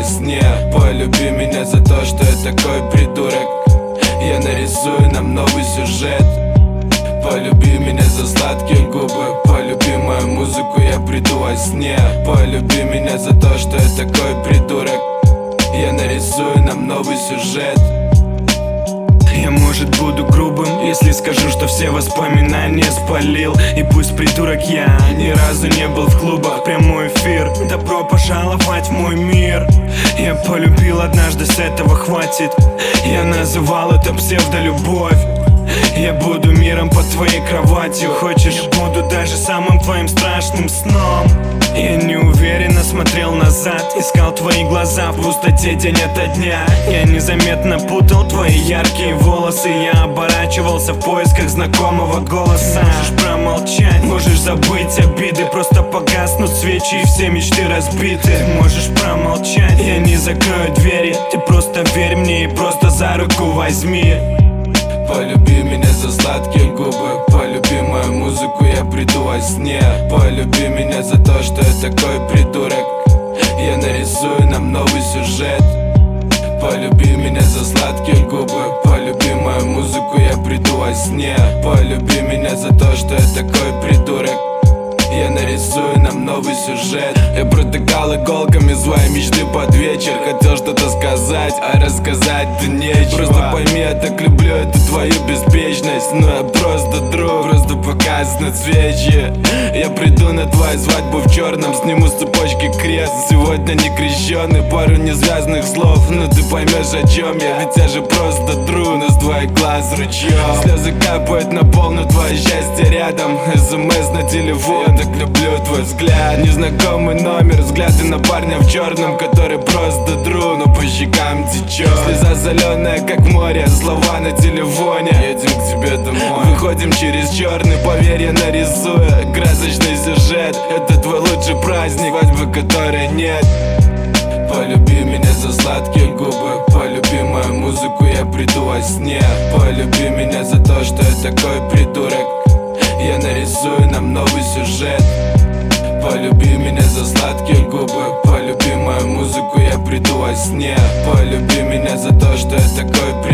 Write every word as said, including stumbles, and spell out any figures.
сне. Полюби меня за то, что я такой придурок. Я нарисую нам новый сюжет. Полюби меня за сладкие губы. Полюби мою музыку, я приду во сне. Полюби меня за то, что я такой придурок. Я нарисую нам новый сюжет. Я, может, буду грубым, если скажу, что все воспоминания спалил. И пусть, придурок, я ни разу не был в клубах. Прямой эфир, добро пожаловать в мой мир. Я полюбил однажды, с этого хватит. Я называл это псевдолюбовь. Я буду миром под твоей кроватью. Хочешь, я буду даже самым твоим страшным сном. Я неуверенно смотрел назад, искал твои глаза в пустоте день ото дня. Я незаметно путал твои яркие волосы. Я оборачивался в поисках знакомого голоса. Можешь промолчать, можешь забыть обиды. Просто погаснут свечи и все мечты разбиты. Ты можешь промолчать, я не закрою двери. Ты просто верь мне и просто за руку возьми. Полюби меня за сладкие губы. Полюби мою музыку, я приду во сне. Полюби меня за то, что я такой придурок. Я нарисую нам новый сюжет. Полюби меня за сладкие губы. Полюби мою музыку, я приду во сне. Полюби меня за то, что я такой придурок. Я нарисую нам новый сюжет. Я протыкал иголками свои мечты под вечер. Хотел что-то сказать, а рассказать-то нечего. Просто пойми, я так люблю эту твою беспечность. Но я просто друг, просто показывать свечи. Я приду на твою свадьбу в черном, сниму с цепочки крест. Сегодня не крещеный, пару незвязанных слов. Но ты поймешь, о чем я, ведь я же просто друг. Но с твоих глаз ручьем слезы капают на пол, но твое счастье рядом. СМС на телефон, так люблю твой взгляд. Незнакомый номер, взгляды на парня в черном, который просто друг, но по щекам течет. Слеза соленая, как море, слова на телефоне. Едем к тебе домой, выходим через черный, поверь, я нарисую красочный сюжет. Это твой лучший праздник, свадьбы которой нет. Полюби меня за сладкие губы. Полюби мою музыку, я приду во сне. Полюби меня за то, что я такой придурок. Я нарисую нам новый сюжет. Полюби меня за сладкие губы. Полюби мою музыку, я приду во сне. Полюби меня за то, что я такой придурок.